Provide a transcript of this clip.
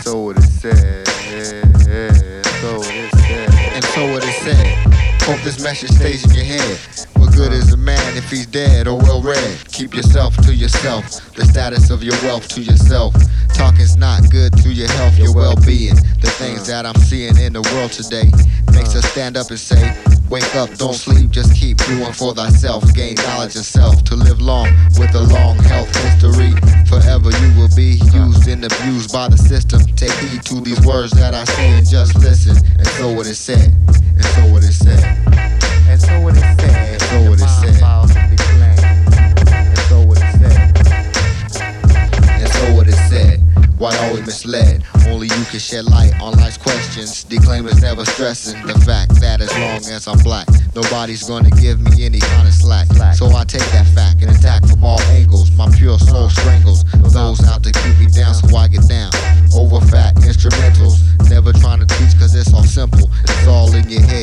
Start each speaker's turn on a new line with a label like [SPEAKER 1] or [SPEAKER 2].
[SPEAKER 1] So it is said. So it is said. And so it is said. Hope this message stays in your head. What good is a man if he's dead or well read? Keep yourself to yourself. The status of your wealth to yourself. Talking's not good to your health, your well-being. The things that I'm seeing in the world today makes us stand up and say, wake up, don't sleep, just keep doing for thyself. Gain knowledge of self to live long with a long health history. Forever you will be used and abused by the system. Take heed to these words that I say and just listen. And so it is said. And so it is said. And so it is said. And so it is said. And so it is said. And so it is said. Why always misled? Only you can shed light on life's questions. Declaimers never stressing the fact that as long as I'm black, nobody's gonna give me any kind of slack. So I take that fact and attack from all angles. My pure soul strangles those out to keep me down, so I get down. Over fat instrumentals, never trying to teach cause it's all simple. It's all in your head.